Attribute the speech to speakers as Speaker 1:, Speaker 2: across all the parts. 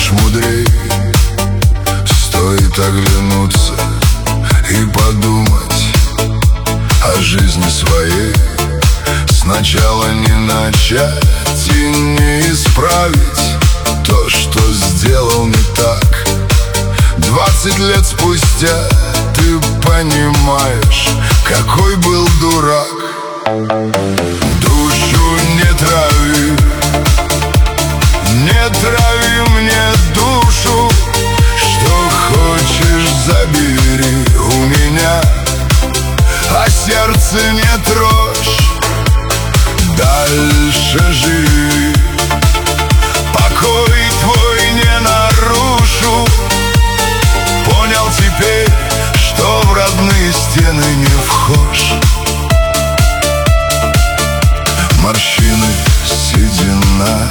Speaker 1: станешь мудрей. Стоит оглянуться и подумать о жизни своей. Сначала не начать и не исправить то, что сделал не так. 20 лет спустя ты понимаешь, какой был дурак. Душу не трави, не трави мне душу. Что хочешь, забери у меня, а сердце не трожь. Дальше живи, покой твой не нарушу. Понял теперь, что в родные стены не вхож. Морщины, седина,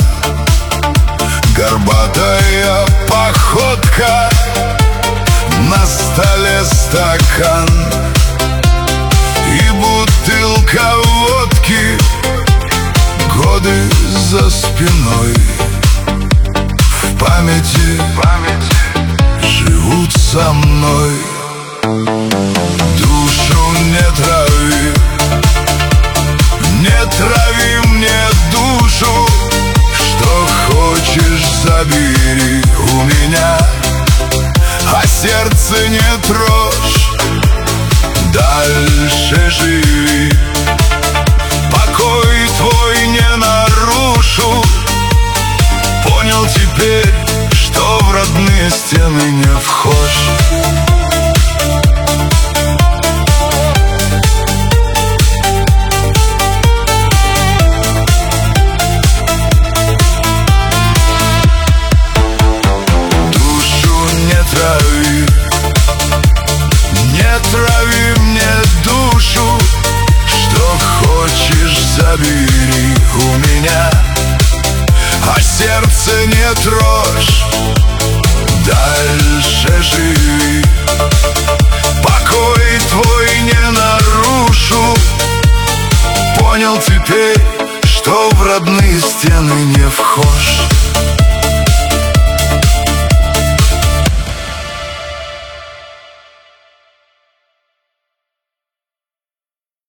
Speaker 1: горбатая походка, на столе стакан и бутылка водки. Годы за спиной в памяти живут со мной. Душу не трави, не трави мне душу. Что хочешь, забери у меня, а сердце не трожь. Дальше живи, покой твой не нарушу. Понял теперь, что в родные стены не вхож. Не трави мне душу. Что хочешь, забери у меня, а сердце не трожь. Дальше живи, покой твой не нарушу. Понял теперь, что в родные стены не вхож.